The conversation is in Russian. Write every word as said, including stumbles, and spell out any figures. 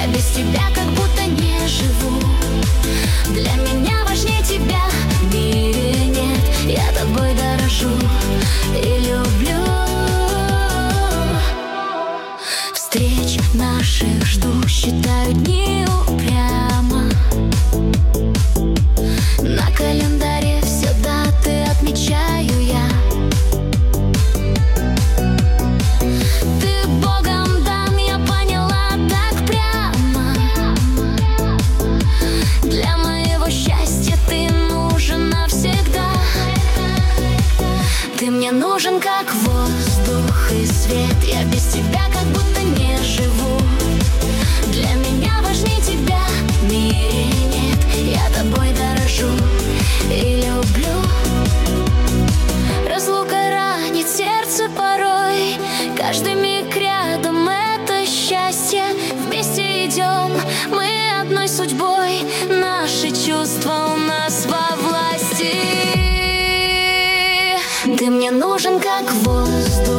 Я без тебя как будто не живу. Для меня важнее тебя в мире нет. Я тобой дорожу и люблю. Встреч наших жду, считаю дни упрямо. На календаре все даты отмечаю я. Ты Богом дан, я поняла так прямо. Для моего счастья ты нужен навсегда. Ты мне нужен как воздух и свет. Я без тебя как будто не живу. Для меня важнее тебя в мире нет. Я тобой дорожу и люблю. Разлука ранит сердце порой. Каждый миг рядом — это счастье. Вместе идем мы одной судьбой. Наши чувства у нас во власти. Ты мне нужен как воздух